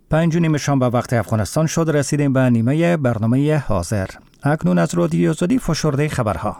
5:30 شام به وقت افغانستان شد. رسیدیم به نیمه برنامه حاضر. اکنون از رادیو آزادی فشرده خبرها.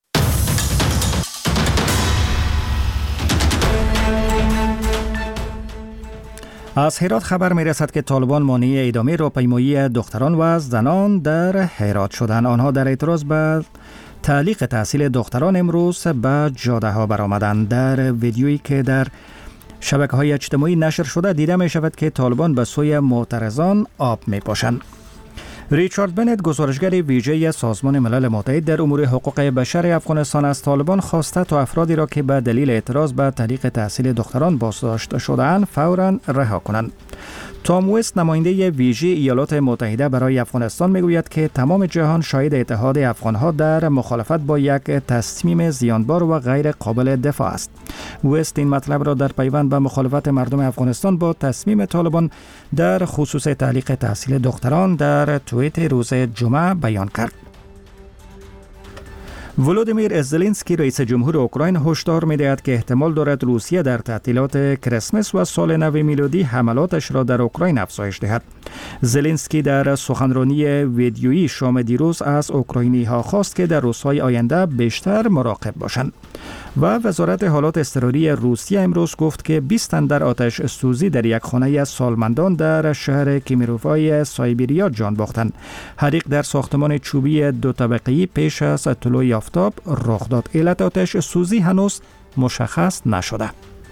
از هرات خبر می رسد که طالبان مانع ادامه راهپیمایی دختران و زنان در هرات شدند. آنها در اعتراض به تعلیق تحصیل دختران امروز به جاده ها برآمدند. در ویدیویی که در شبکه‌های اجتماعی نشر شده دیده می شود که طالبان به سوی معترضان آب می پاشند. ریچارد بنت، گزارشگر ویژه سازمان ملل متحد در امور حقوق بشر افغانستان، از طالبان خواسته تا افرادی را که به دلیل اعتراض به تعلیق تحصیل دختران بازداشت شده‌اند فوراً رها کنند. تام وست، نماینده ویژه ایالات متحده برای افغانستان، میگوید که تمام جهان شاهد اتحاد افغانها در مخالفت با یک تصمیم زیانبار و غیر قابل دفاع است. وست این مطلب را در پیوند به مخالفت مردم افغانستان با تصمیم طالبان در خصوص تعلیق تحصیل دختران در توییت روز جمعه بیان کرد. ولودیمیر زلنسکی، رئیس جمهور اوکراین، هشدار می‌دهد که احتمال دارد روسیه در تعطیلات کریسمس و سال نو میلادی حملاتش را در اوکراین افزایش دهد. زلنسکی در سخنرانی ویدیویی شام دیروز از اوکراینی‌ها خواست که در روزهای آینده بیشتر مراقب باشند. و وزارت حالات اضطراری روسیه امروز گفت که 20 تن در آتش سوزی در یک خانه سالمندان در شهر کیمیروفای سایبریا جان باختند. حریق در ساختمان چوبی 2 طبقه‌ای پیش از طلوع آفتاب رخ داد. علت آتش سوزی هنوز مشخص نشده.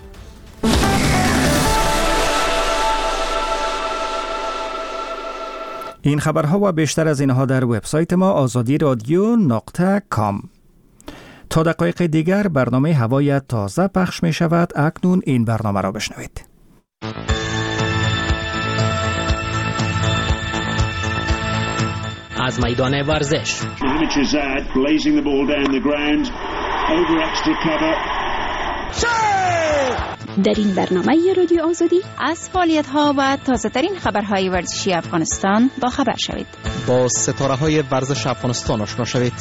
این خبرها و بیشتر از اینها در وبسایت ما azadiradyo.com. تا دقایق دیگر برنامه هوای تازه پخش می شود. اکنون این برنامه را بشنوید. از میدان ورزش در این برنامه رادیو آزادی از فعالیت‌ها و تازه‌ترین خبرهای ورزشی افغانستان با خبر شوید. با ستاره‌های ورزش افغانستان آشنا شوید.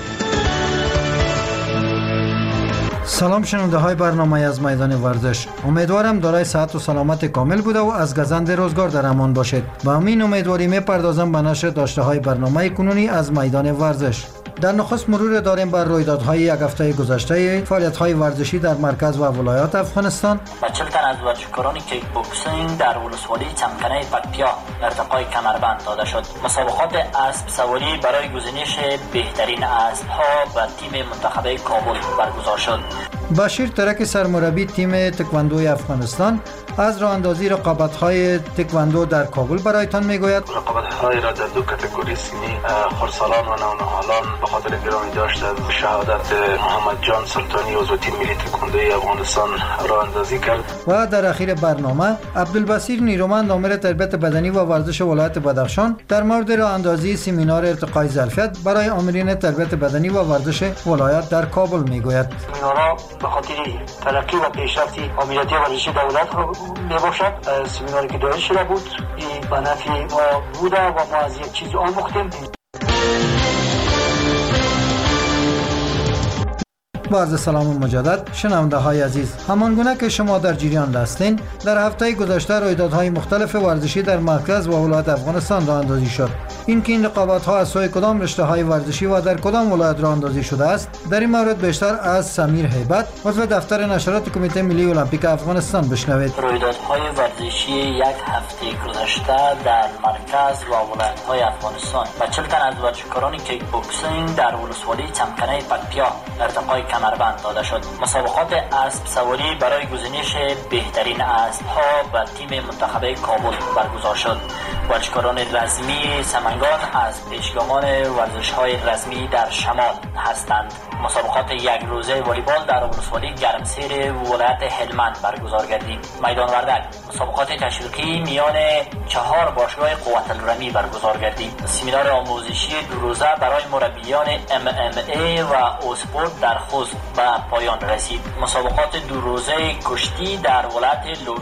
سلام شنونده های برنامه از میدان ورزش. امیدوارم دارای صحت و سلامت کامل بوده و از گزند روزگار در امان باشید. با همین امیدواری میپردازم به نشر داشته های برنامه کنونی از میدان ورزش. در نخست مرور داریم بر رویدادهای یک هفته گذشته فعالیت‌های ورزشی در مرکز و ولایات افغانستان. 40 تن از ورزشکاران کیک بوکسینگ در ولسوالی چمکنه پکتیا ارتقای کمربند داده شد. مسابقات اسب سواری برای گزینش بهترین اسب‌ها و تیم منتخب کابل برگزار شد. بشیر ترک، سرمربی تیم تکواندوی افغانستان، از راه اندازی رقابت‌های تکواندو در کابل برایتان میگوید. رقابت‌های را در 2 کاتگوری سنی خردسالان و نونهالان به خاطر گرامی داشت از شهادت محمد جان سلطانی عضو تیم ملی تکواندوی افغانستان راه اندازی کرد. و در اخیر برنامه عبدالبصیر نیرومند آمر تربیت بدنی و ورزش ولایت بدخشان در مورد راه اندازی سمینار ارتقای ظرفیت برای آمرین تربیت بدنی و ورزش ولایت در کابل میگوید. سمینارها به خاطر ترقی و پیشرفت آمریتی ورزشی دولت میباشد. سمیناری که دایر شده بود این به نفع ما بوده و ما از یک چیز آموختیم. با عرض سلام مجدد شنونده های عزیز، همانگونه که شما در جریان هستین، در هفته گذشته رویدادهای مختلف ورزشی در مرکز و ولایت افغانستان راه اندازی شد. اینکه این رقابت ها از سوی کدام رشته های ورزشی و در کدام ولایت راه اندازی شده است، در این مورد بیشتر از سمیر هیبت، عضو دفتر نشرات کمیته ملی المپیک افغانستان بشنوید. رویدادهای ورزشی یک هفته گذشته در مرکز و ولایت های افغانستان 40 تن از ورزشکاران کیک بوکسینگ در ولسوالی چمکنه پکتیا ارتقای کمربند داده شد. مسابقات اسب سواری برای گزینش بهترین اسب‌ها و تیم منتخب کابل برگزار شد. ورزشکاران رزمی سمنگان از پیشگامان ورزش‌های رزمی در شمال هستند. مسابقات یک روزه والیبال در ولسوالی گرمسیر ولایت هلمند برگزار گردید. میدان وردک مسابقات تشویقی میان 4 باشگاه قوت الرمی برگزار گردید. سمینار آموزشی 2 روزه برای مربیان MMA و اسپورت در خوست به پایان رسید. مسابقات 2 روزه کشتی در ولایت لوگر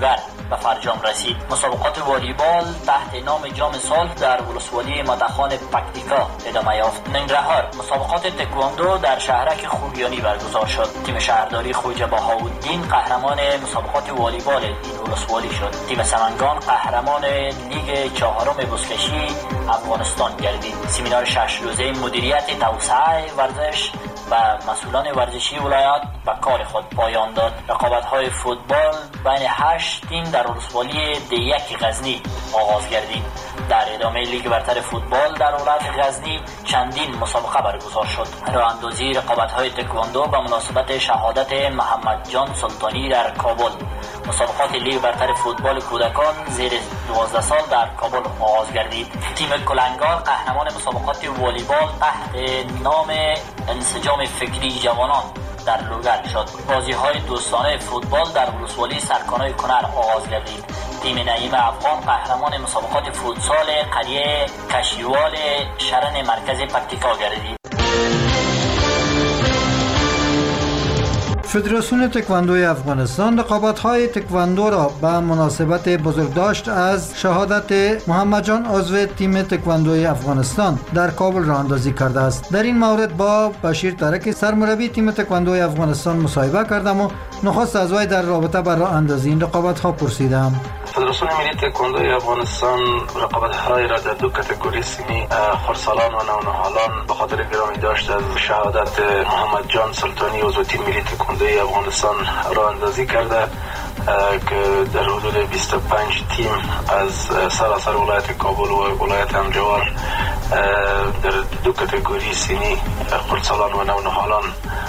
به فرجام رسید. مسابقات والیبال تحت نام جام صلح در ولسوالی متخان پکتیکا ادامه یافت. ننگرهار مسابقات تکواندو در شهرک خوگیانی برگزار شد. تیم شهرداری خوجه بهاءالدین قهرمان مسابقات والیبال این ولسوالی شد. تیم سمنگان قهرمان لیگ چهارم بزکشی افغانستان گردید. سمینار 6 روزه مدیریت توسعه ورزش و مسئولان ورزشی ولایت به کار خود پایان داد. رقابت‌های فوتبال بین 8 تیم در ولسوالی دیک غزنی آغاز گردید. در ادامه لیگ برتر فوتبال در ولایت غزنی چندین مسابقه برگزار شد. راه اندازی رقابت‌های تکواندو به مناسبت شهادت محمد جان سلطانی در کابل. مسابقات لیگ برتر فوتبال کودکان زیر 12 سال در کابل آغاز گردید. تیم کلنگار قهرمان مسابقات والیبال تحت نام انسجام فکری جوانان در لوگر شد. بازی‌های دوستانه فوتبال در ولسوالی سرکانای کنر آغاز گردید. تیم نعیم افغان قهرمان مسابقات فوتسال قریه کشیوال شرن مرکز پکتیکا گردید. فدراسیون تکواندوی افغانستان رقابت‌های تکواندو را به مناسبت بزرگداشت از شهادت محمد جان عضو تیم تکواندوی افغانستان در کابل راه اندازی کرده است. در این مورد با بشیر ترک سرمربی تیم تکواندوی افغانستان مصاحبه کردم و نخست از وی در رابطه با راه اندازی این رقابت‌ها پرسیدم. فدراسیون ملی تکواندوی افغانستان رقابت‌های را در دو کاتگوری سنی خردسالان و نونهالان به خاطر گرامی داشت از شهادت محمد جان سلطانی عضو تیم ملی تکواندوی افغانستان راه اندازی کرده که در حدود 25 تیم از سراسر ولایت کابل و ولایت همجوار در دو کاتگوری سنی خردسالان و نونهالان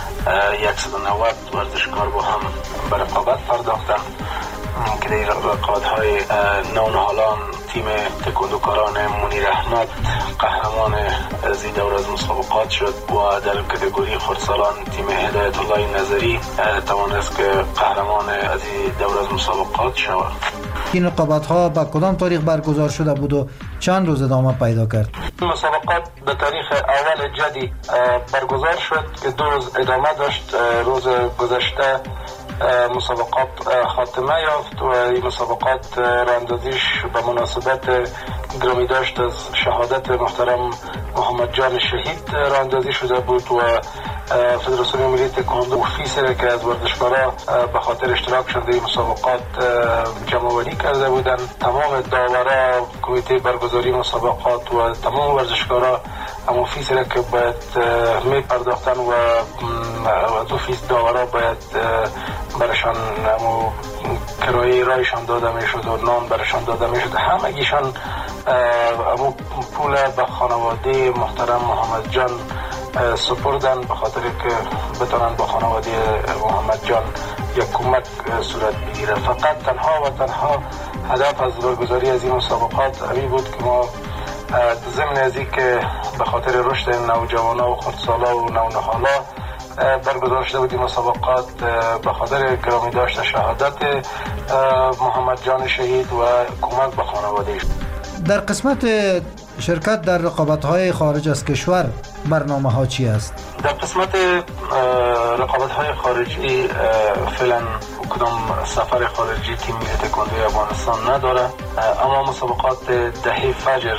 190 ورزشکار با هم به رقابت پرداختند که در رقابت‌های نونهالان تیم تکواندوکاران منیر احمد قهرمان از این دور از مسابقات شد و در کاتگوری خردسالان تیم هدایت الله نظری توانست که قهرمان از این دور از مسابقات شود. این رقابت‌ها با کدام تاریخ برگزار شده بود و چند روز ادامه پیدا کرد؟ مسابقات به تاریخ اول جدی برگزار شد که 2 روز ادامه داشت. روز گذشته مسابقات خاتمه یافت و این مسابقات راندازیش به مناسبت گرامی داشت از شهادت محترم محمد جان شهید راندازی شده بود و فدراسیون ملی تکواندو فیصله که از ورزشکارا به خاطر اشتراکشان در این مسابقات جمع‌آوری کرده بودند. تمام داورا کمیته برگزاری مسابقات و تمام ورزشکارا همون فیصله که باید می پرداختن و دو فیصد داورا باید برشان همون کرایه رایشان داده می شد و نان برشان داده می شد. همگیشان همون پول به خانواده محترم محمد جان سپردن به خاطر که بتونن با خانواده محمد جان یک کمک صورت بگیره. فقط تنها و تنها هدف از برگزاری از این مسابقات همین بود که ما ضمن از این که به خاطر رشد نوجوانا و خردسالا و نونهالا برگزار شده بود این مسابقات به خاطر گرامی داشت شهادت محمد جان شهید و کمک به خانواده. در قسمت شرکت در رقابت‌های خارج از کشور برنامه ها چی است؟ در قسمت رقابت‌های خارجی فعلا کدام سفر خارجی تیم ملی تکواندوی افغانستان نداره، اما مسابقات دهه فجر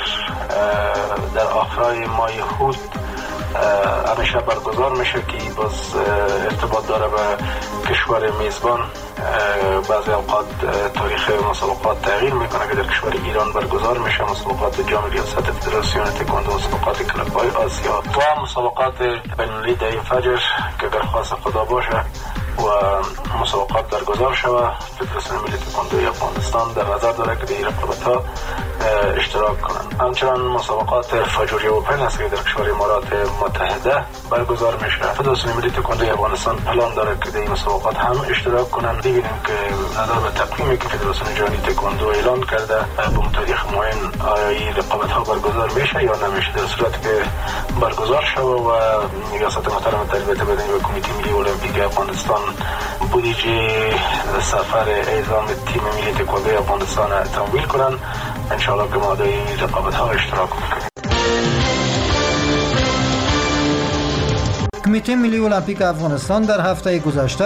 در آخرای ماه هود همیشه برگزار میشه که باز ارتباط داره به کشور میزبان. بعضی اوقات تاریخ مسابقات تغییر میکنه که در کشور ایران برگزار میشه مسابقات جام ریاست فدراسیون تکواندو، مسابقات کلب‌های آسیا و مسابقات بین‌المللی دهه فجر که در خواست خدا باشه و مسابقات برگزار شود. فدراسیون ملی تکواندوی افغانستان در نظر داره که در این رقابت‌ها اشتراک کنند. همچنان مسابقات فجوری اوپن است که در کشور امارات متحده برگزار میشه. فدراسیون ملی تکواندوی افغانستان پلان داره که در این مسابقات هم اشتراک کنند. ببینیم که نظر به تقویمی که فدراسیون جهانی تکواندو اعلان کرده به تاریخ معین آیا این رقابت‌ها برگزار میشه یا نمیشه. در صورتی که برگزار شود و ریاست محترم تربیت بدنی و کمیته ملی المپیک افغانستان بودجه سفر اعزام تیم ملی تکواندوی افغانستان تمویل کنند، ان شاء الله که ما در این رقابت‌ها اشتراک کنیم. کمیته ملی المپیک افغانستان در هفته گذشته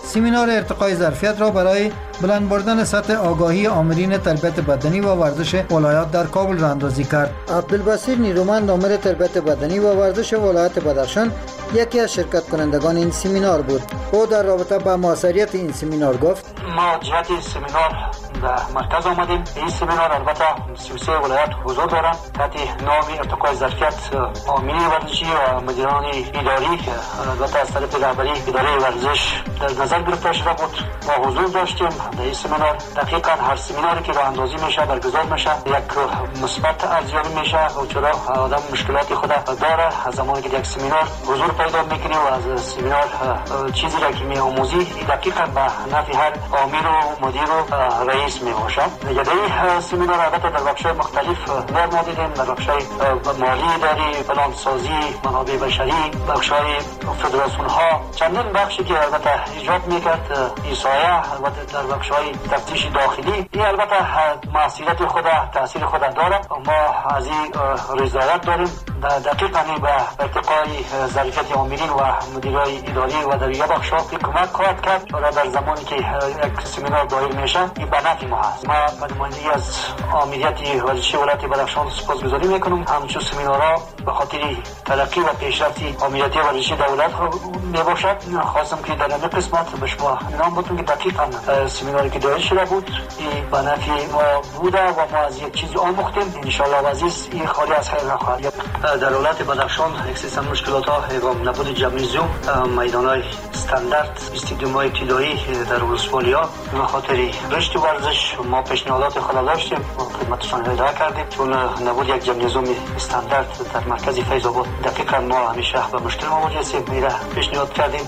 سمینار ارتقای ظرفیت را برای بلند بردن سطح آگاهی آمرین تربیت بدنی و ورزش ولایات در کابل راهاندازی کرد. عبدالبصیر نیرومند آمر تربیت بدنی و ورزش ولایت بدخشان یکی از شرکت کنندگان این سمینار بود. او در رابطه با موثریت این سمینار گفت: ما جهت سمینار در مرکز آمدیم. این سمینار البته 33 ولایت حضور دارند تحت نام ارتقای ظرفیت آمرین ورزشی و مدیران اداری البته از طرف رهبری اداره ورزش در نظر گرفته شده بود. ما حضور داشتیم در این سمینار. دقیقاً هر سمیناری که راه اندازی میشه برگزار میشه یک مثبت ارزیابی میشه و چرا آدم مشکلات خود داره. از زمانی که یک سمینار حضور پیدا میکنی و از سمینار چیزی را که میآموزی دقیقاً به نفع هر آمر و مدیر و رئیس میباشه. در سمینار البته در بخش‌های مختلف ما دیدیم، در بخش‌های مالی اداری، پلانسازی، منابع بشری، بخش‌های فدراسیون ها، چندین بخشی که البته ایجاد میکرد ایسایه، البته در بخش‌های تفتیش داخلی. این البته مسئولیت خود تاثیر خود داره. ما از این رضایت داریم دقیقاً به ارتقای ظرفیت آمرین و مدیرای اداری و در یک بخش‌ها کمک خواهد کرد. و در زمانی که یک سمینار دایر میشه این به نفع ما هست. ما به نمایندگی از آمریت ورزشی ولایت بدخشان سپاسگزاری میکنم. همچون سمینارها به خاطر ترقی و پیشرفت آمریت ورزشی دولت میباشد. خواستم که در این قسمت به شما اعلام بکنم که دقیقاً سمیناری که دایر شده بود این به نفع ما بوده و ما از یک چیزی آموختیم. ان شاء الله عزیز این خالی از خیر نخواهد. در ولایت بدخشان اکسیستن مشکلات ها نبود جمنیزیوم، میدان‌های استاندارد، استادیوم‌های ابتدایی در ولسوالی‌ها به خاطر رشد ورزش ما پیشنهادات خود داشتیم و خدمتشان ارائه کردیم. چون نبود یک جمنیزیوم استاندارد در مرکز فیض آباد دقیقاً ما همیشه به مشکل مواجه هستیم. میره پیشنهاد کردیم،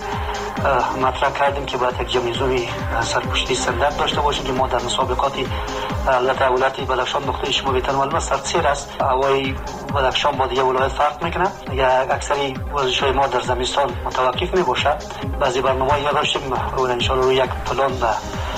مطرح کردیم که باید یک جمنیزیوم سرپوشتی استاندارد داشته باشیم که ما در مسابقاتی البته ولایت بدخشان نقطه شما بیتنوال سرسیر است. هوای بدخشان با دیگه ولایت فرق میکنه. اکثری ورزش‌های ما در زمستان متوقف میباشه. بعضی برنامه‌ای داشتیم و ان شاء الله روی یک پلان و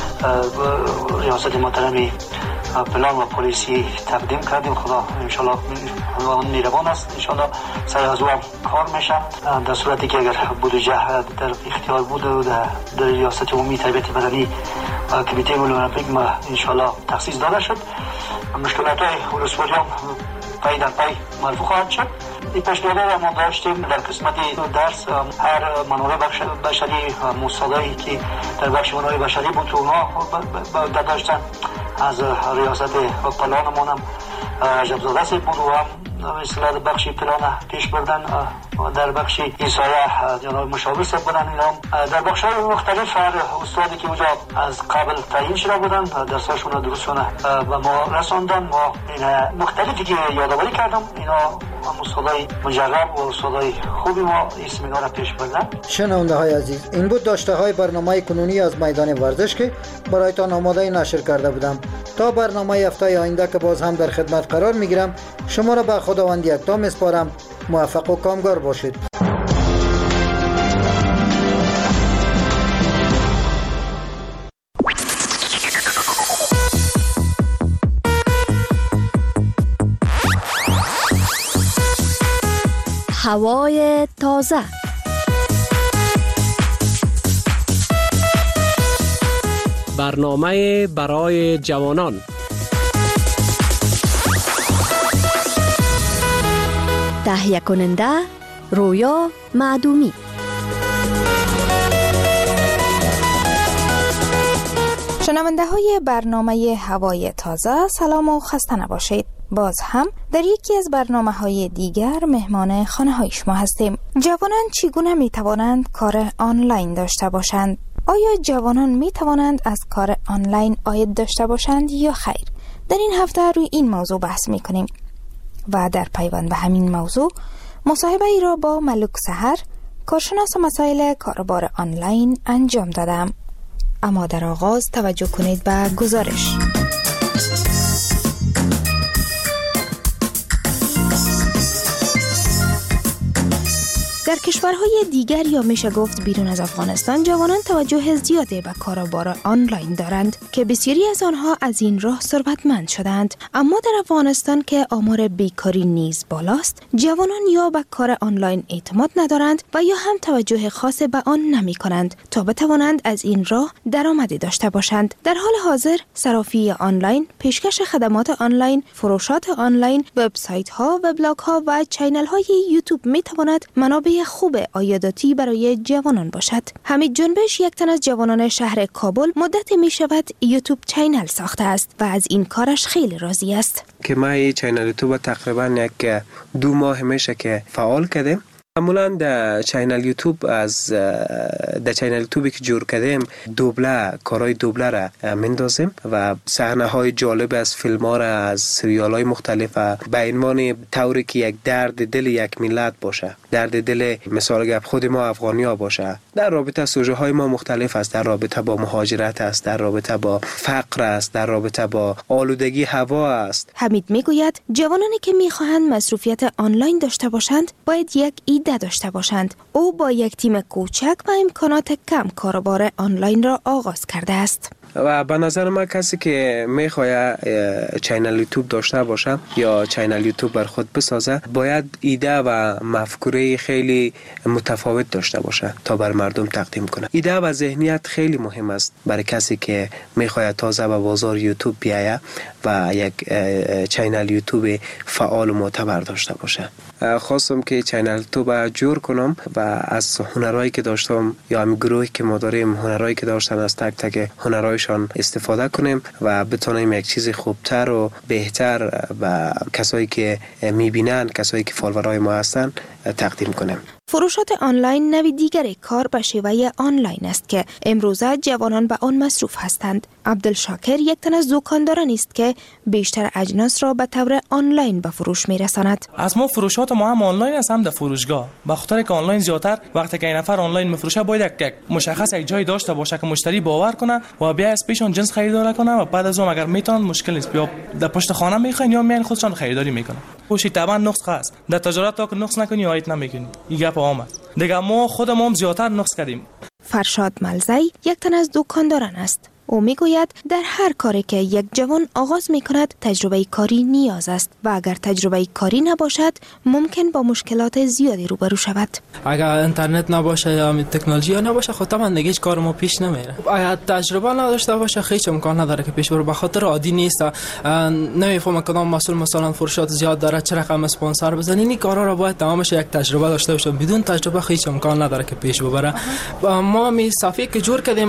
ریاست محترمی پلان و پلیسی تقدیم کردیم. خدا ان شاء الله اون میروان است. ان شاء الله سر از او کار میشه. در صورتی که اگر بودجه در اختیار بود و در ریاست عمومی تربیت بدنی کمیته ملی المپیک ما ان شاء الله تخصیص داده شد. مشکلات‌های ولسوالی هم پای در پای مرفوع خواهد شد. این پیشنهاد ما داشتیم در قسمت درس هر منابع بشری مستعدی که در بخش منابع بشری بود اونها داشتن از ریاست و پلانمون هم عجب زاده سی بود و هم مثل بخش پلان پیش بردن در بخش ایسایه جناب مشاور سب بودن. در بخش های مختلف هر استادی که اونجا از قبل تعیین شده بودن درساشون درستشون و ما رساندن. ما این مختلفی که یادآوری کردم اینا استادای مجرب و استادای خوبی ما این سمینار پیش بردن. شنونده های عزیز، این بود داشته های برنامه کنونی از میدان ورزش که برایتان آماده نشر کرده بودم. تا برنامه هفته آینده که باز هم در خدمت قرار میگیرم، شما را به خداوند یکتا میسپارم. موفق و کامگار باشید. هوای تازه. برنامه برای جوانان. تهیه کننده رویا معدومی. شنونده های برنامه هوای تازه، سلام و خسته نباشید. باز هم در یکی از برنامه های دیگر مهمان خانه های شما هستیم. جوانان چگونه می توانند کار آنلاین داشته باشند؟ آیا جوانان می توانند از کار آنلاین عاید داشته باشند یا خیر؟ در این هفته روی این موضوع بحث می کنیم و در پیوند به همین موضوع مصاحبه ای را با ملک سحر، کارشناس مسائل کاروبار آنلاین انجام دادم. اما در آغاز توجه کنید به گزارش. در کشورهای دیگر یا میشه گفت بیرون از افغانستان جوانان توجه زیادی به کاروبار آنلاین دارند که بسیاری از آنها از این راه ثروتمند شدند. اما در افغانستان که آمار بیکاری نیز بالاست، جوانان یا به کار آنلاین اعتماد ندارند و یا هم توجه خاص به آن نمی کنند تا بتوانند از این راه درآمدی داشته باشند. در حال حاضر صرافی آنلاین، پیشکش خدمات آنلاین، فروشات آنلاین، وبسایت ها، وبلاگ ها و چینل های یوتیوب می تواند منابع خوب عایداتی برای جوانان باشد. حمید جنبش، یک تن از جوانان شهر کابل، مدت می شود یوتیوب چینل ساخته است و از این کارش خیلی راضی است. که ما این چینل یوتیوب تقریبا یک 2 ماه میشه که فعال کردیم. معمولا در چینل یوتیوب در چینل یوتیوبی که جور کردیم کارهای دوبله را مندازیم و صحنه های جالب از فیلم ها را از سریال های مختلف به عنوان طوری که یک درد دل یک ملت باشه، درد دل مثال گپ خود ما افغانی ها باشه. در رابطه سوژه های ما مختلف است، در رابطه با مهاجرت است، در رابطه با فقر است، در رابطه با آلودگی هوا است. حمید میگوید جوانانی که میخواهند مصروفیت آنلاین داشته باشند باید یک ایده داشته باشند. او با یک تیم کوچک و امکانات کم کاروبار آنلاین را آغاز کرده است. و به نظر من کسی که میخواد چینل یوتیوب داشته باشه یا چینل یوتیوب بر خود بسازه باید ایده و مفکوره خیلی متفاوت داشته باشه تا بر مردم تقدیم کنه. ایده و ذهنیت خیلی مهم است برای کسی که میخواد تازه به بازار یوتیوب بیایه و یک چینل یوتیوب فعال و معتبر داشته باشه. خواستم که چینل یوتیوب جور کنم و از هنرهایی که داشتم یا هم گروهی که ما داریم هنرهایی که داشتن از تک تک هنرهایشان استفاده کنیم و بتونیم یک چیز خوبتر و بهتر و کسایی که میبینن، کسایی که فالوورای ما هستن تقدیم کنیم. فروشات آنلاین نوع دیگر کار به شیوه آنلاین است که امروزه جوانان به آن مصروف هستند. عبدالشاکر یک تن از دکانداران است که بیشتر اجناس را به طور آنلاین به فروش میرساند. از ما فروشات ما هم آنلاین است، هم در فروشگاه. به خاطر که آنلاین زیاتر وقتی که این نفر آنلاین میفروشه باید یک مشخص یک جای داشته باشه که مشتری باور کنه و بیا از پیشون جنس خریدار کنه و بعد از اون اگر میتونن مشکل نیست بیا در پشت خانه میخواین یا میان خودشان خریداری میکنن. خوشی طبعا نقص هست. در تجارت تا که نقص نکنی آیت نمیکنی. این گپ عام است. دیگه ما خودمون هم زیاتر نقص کردیم. فرشاد ملزی یک تن از دکانداران است. او میگوید در هر کاری که یک جوان آغاز میکند تجربه کاری نیاز است و اگر تجربه کاری نباشد ممکن با مشکلات زیادی روبرو شود. اگر اینترنت نباشه یا تکنولوژی نباشه خب طبعا دیگه کار ما پیش نمیره. اگر تجربه نداشته باشه هیچ امکان نداره که پیش بره، به خاطر عادی نیست. نمیفهمم کدام مسئول مثلا فروشات زیاد داره چه رقم اسپانسر بزنین. این کارا رو باید تمامش یک تجربه داشته باشه. بدون تجربه هیچ امکان نداره که پیش ببره. ما می صفحه که جور کردیم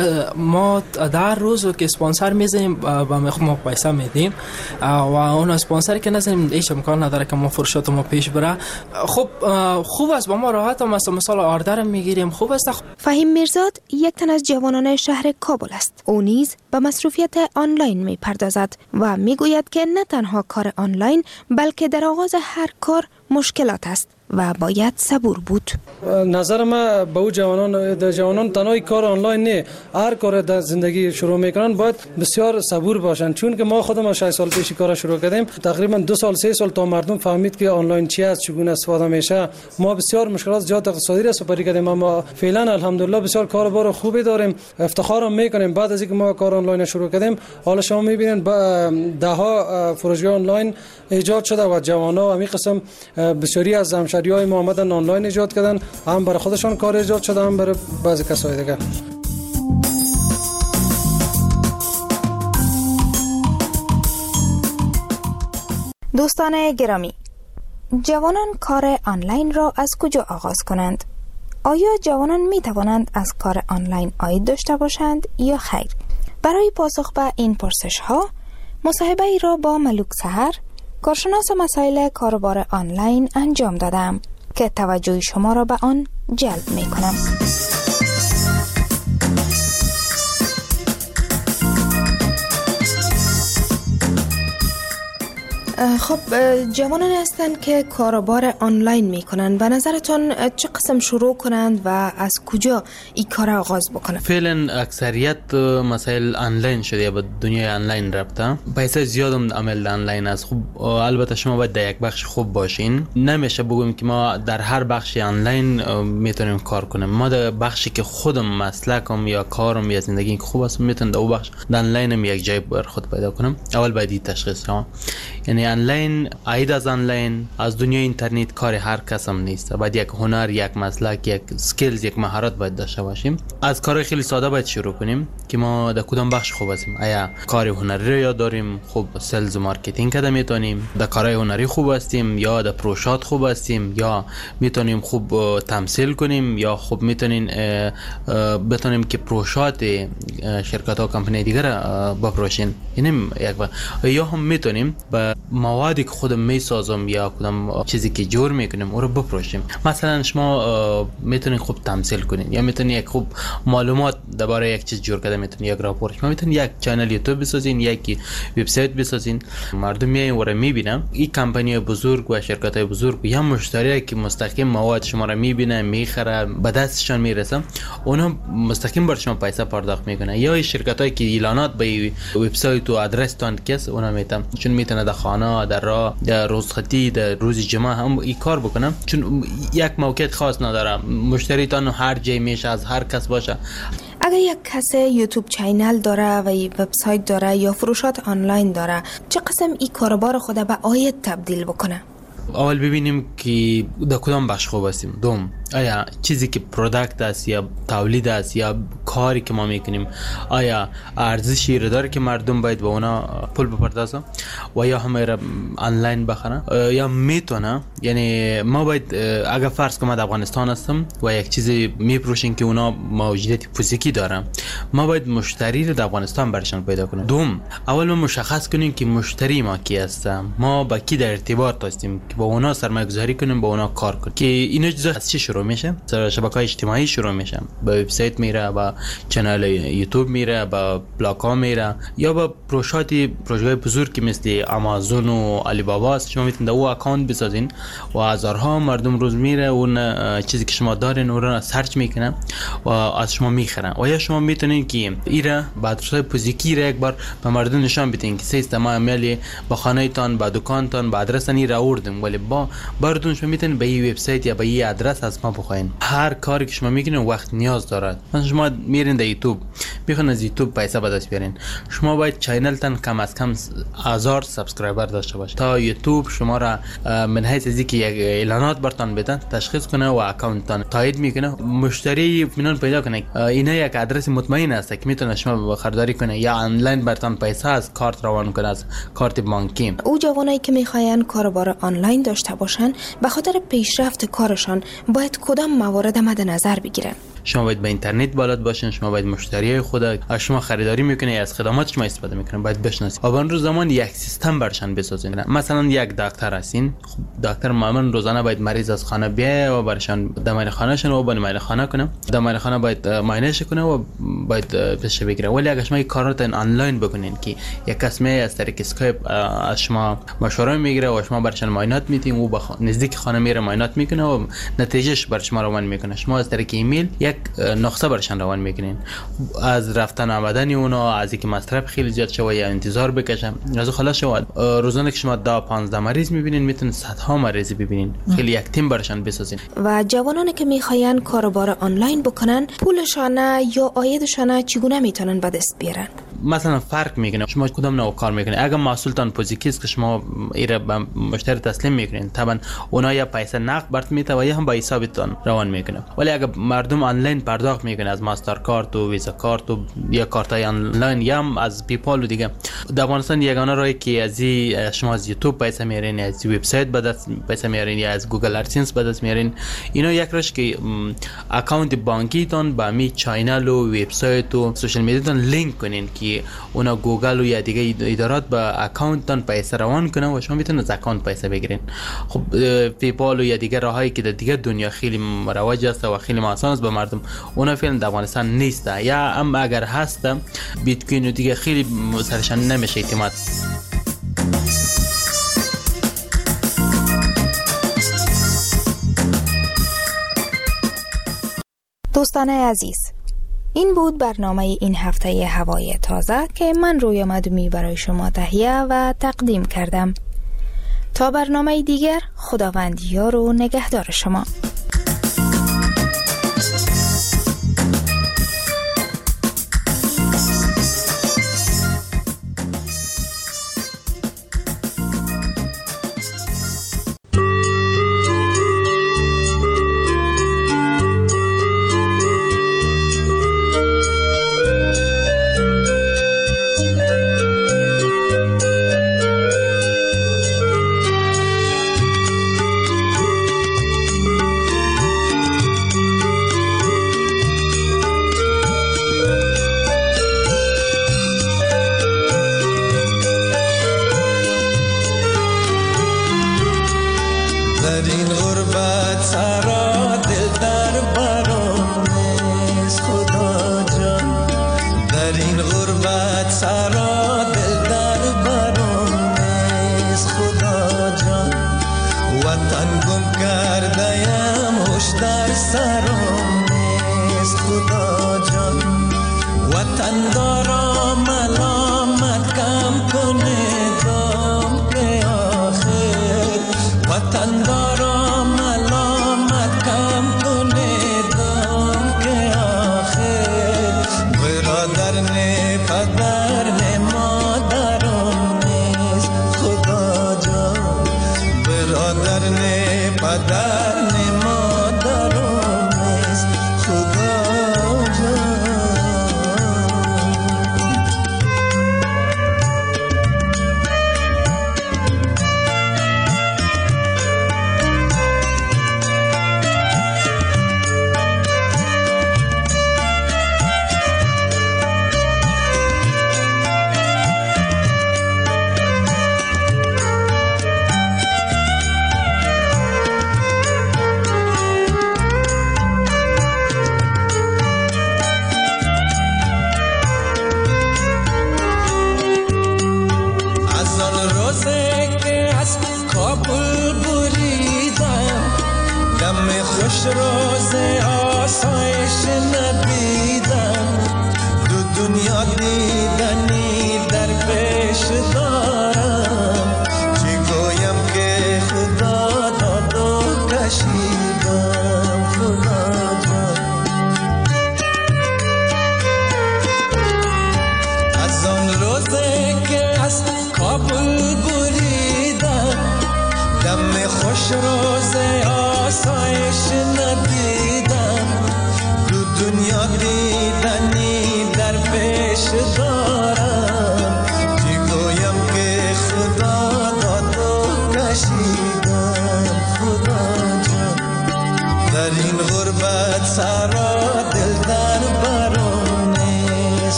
ما در روز که اسپانسر میزنیم با ما پیسه میدیم و اون اسپانسر که نزنیم هیچ امکان نداره که ما فروشات ما پیش بره. خب خوب است با ما راحت مثلا آردر میگیریم. خوب است. فهیم میرزاد یک تن از جوانان شهر کابل است. او نیز به مصروفیت آنلاین میپردازد و میگوید که نه تنها کار آنلاین بلکه در آغاز هر کار مشکلات است و باید صبور بود. نظر ما به او جوانان تنها کار آنلاین نه، هر کار در زندگی شروع میکنن باید بسیار صبور باشن، چون که ما خودم 6 سال پیش کار شروع کردیم، تقریبا 2 سال 3 سال تا مردم فهمید که آنلاین چی است، چگونه استفاده میشه. ما بسیار مشکلات زیاد اقتصادی را سپری کردیم، اما فعلا الحمدلله بسیار کاربار خوبی داریم، افتخارم میکنیم. بعد از اینکه ما کار آنلاین شروع کردیم حالا شما میبینید ده ها فروشگاه آنلاین ایجاد شده و جوانا همین قسم بسیاری از همشهریای ما آمدن آنلاین ایجاد کردن، هم برای خودشان کار ایجاد شده هم برای بعضی کسای دیگه. دوستان گرامی، جوانان کار آنلاین را از کجا آغاز کنند؟ آیا جوانان می توانند از کار آنلاین عاید داشته باشند یا خیر؟ برای پاسخ به این پرسش ها مصاحبه ای را با ملوک سحر، کارشناس مسائل کاروبار آنلاین انجام دادم که توجه شما را به آن جلب می کنم. خب جوانان هستند که کاروبار آنلاین میکنن، به نظرتون چه قسم شروع کنند و از کجا این کار آغاز بکنند؟ فعلا اکثریت مسائل آنلاین شده یا به دنیای آنلاین رفته. پیسه زیادم عمل آنلاین است. خب البته شما باید در یک بخش خوب باشین. نمیشه بگیم که ما در هر بخش آنلاین میتونیم کار کنیم. ما در بخشی که خودم مسلکم یا کارم یا زندگی خوب است میتونم در اون بخش آنلاینم یک جای بر خود پیدا کنم. اول باید تشخیص کنم. یعنی آنلاین عید از آنلاین از دنیای اینترنت کار هر کس هم نیست. باید یک هنر، یک مسلک، یک سکیلز، یک مهارت باید داشته باشیم. از کار خیلی ساده باید شروع کنیم که ما در کدام بخش خوب هستیم. آیا کار هنری رو یاد داریم، خوب سلز و مارکتینگ کده میتونیم، در کارهای هنری خوب هستیم یا در پروژات خوب هستیم یا میتونیم خوب تمثیل کنیم یا خوب میتونیم بتونیم که پروژات شرکت ها کمپانی دیگر بفروشیم. یعنی یا هم میتونیم با موادی که خودم میسازم یا کدام چیزی که جور میکنیم اون رو بفروشیم. مثلا شما میتونید خوب تمثیل کنین یا میتونید یک خوب معلومات درباره یک چیز جور کرده میتونید یک راپورت، شما میتونید یک کانال یوتیوب بسازین، یک وبسایت بسازین. مردم میاین و رو میبینن. این کمپانی بزرگ و شرکت های بزرگ یا مشتری که مستقیم مواد شما رو میبینن، میخره، به دستشان میرسه، اونا مستقیم بر شما پیسه پرداخت میکنن. یا شرکت هایی که اعلانات به وبسایت و آدرس تان کس اونا میتونن، چون میتونه در خانه، در راه، در روزخطی، در روز جمعه هم این کار بکنم، چون یک موقعیت خاص نداره. مشتری تان هر جای میشه، از هر کس باشه. اگر یک کس یوتیوب چینل داره و وبسایت داره یا فروشات آنلاین داره، چه قسم این کاروبار خود به عاید تبدیل بکنه؟ اول ببینیم که در کدام بخش خوب هستیم. دوم، آیا چیزی که پروداکت است یا تولید است یا کاری که ما میکنیم آیا ارزشی رو داره که مردم باید به اونا پول بپردازن و یا همه را آنلاین بخرن یا میتونه. یعنی ما باید اگر فرض کنم در افغانستان هستم و یک چیزی میپروشیم که اونا موجودیت فیزیکی دارن، ما باید مشتری رو در افغانستان برشان پیدا کنیم. دوم، اول ما مشخص کنیم که مشتری ما کی هست، ما با کی در ارتباط هستیم که با اونا سرمایه گذاری کنیم، با اونا کار کنیم. که اینا چیزا از چی شروع میشه؟ شبکه‌های اجتماعی شروع میشه. با وبسایت میره، با کانال یوتیوب میره، با بلاگ ها میره یا با پروژه‌های بزرگی مثل آمازون و علی بابا است. شما میتونید او اکانت بسازین و هزارها مردم روز میره اون چیزی که شما دارین اون رو سرچ میکنن و از شما میخرن. و یا شما میتونین که ایره با ادرس‌های فیزیکی را یک بار به مردم نشان بدین که سیستم عملی با خانه تان، با دکان تان، با آدرس نی را آوردیم، ولی با بردون شما میتونین به این وبسایت یا به این آدرس از ما بخواین. هر کاری که شما میکنین وقت نیاز دارد. مثلا شما میرین در یوتیوب، میخواین از یوتیوب پیسه به دست بیارین، شما باید چینل تان کم از کم 1000 سابسکرایبر داشته باشه تا یوتیوب شما را من حیث از اینکه یک اعلانات برتان بدن تشخیص کنه و اکانت تان تایید میکنه، مشتری اطمینان پیدا کنه. اینا یک آدرس مطمئن است که میتونه شما خریداری کنه یا آنلاین برتان پیسه از کارت روان کنه، از کارت بانکی. او جوانایی که میخواین کاروبار آنلاین داشته باشن به خاطر پیشرفت کارشان باید کدام موارد مد نظر بگیرن؟ شما باید به اینترنت بلد باشین، شما باید مشتریای خود از شما خریداری میکنه یا از خدمات شما استفاده میکنه باید بشناسید. و اون روز زمان یک سیستم برشان بسازین. مثلا یک دکتر هستین، خب دکتر معمولا روزانه باید مریض از خانه بیاد و برشان دمای خانهشون و دمای خانه کنه، دمای خانه باید معاینه کنه و باید بشه بگیره. ولی اگه شما این کارات آنلاین بکنین که یک کس می از طریق اسکایپ از شما مشوره میگیره و شما برشان معاینات میتین و نزدیک خانه میره معاینات میکنه و نتیجهش بر شما روان میکنه. شما از طریق ایمیل یک نسخه برشان روان میکنین. از رفتن آمدن اونا، از اینکه مصرف خیلی زیاد شوه یا انتظار بکشن، از خلاص شما روزانه که شما 10-15 مریض میبینین میتونین صدها مریض ببینین. خیلی یک تیم برشان بسازین. و جوانانی که میخواین کاروبار آنلاین بکنن پولشان یا عایدشان چگونه میتونن به دست بیارن؟ مثلا فرق میکنه شما کدام نوع کار میکنین. اگر محصولتان فیزیکی است که شما ایره به مشتری تسلیم میکنین، طبعا اونا یا پیسه نقد برات میته و یا هم با حسابتون روان میکنه. ولی اگر مردم آنلاین پرداخت میکنه از ماستر کارت و ویزا کارت و یا کارتای آنلاین یا هم از پیپال و دیگه، در افغانستان یگانه راهی که از شما از یوتیوب پیسه میارین، از وبسایت به دست پیسه میارین یا از گوگل ادسنس به دست میارین. اینا یک راهش که اکانت بانکی تون با می چینل و وبسایت و سوشال میدیا تون لینک کنین که اونا گوگل و یا دیگه ادارات به اکانت تون پیسه روان کنن و شما میتونید از اکانت پیسه بگیرین. خب پیپال و یا دیگه راهایی که در دیگه دنیا خیلی رواج است و خیلی آسان است به مردم، اونا فعلا در افغانستان نیست. یا اما اگر هست بیت کوین و دیگه خیلی سرشان نمیشه اعتماد. دوستان عزیز، این بود برنامه این هفته هوای تازه که من رویا مدومی برای شما تهیه و تقدیم کردم. تا برنامه دیگر، خداوند یار و نگهدار شما.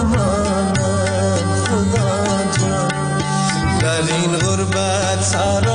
در این غربت سارا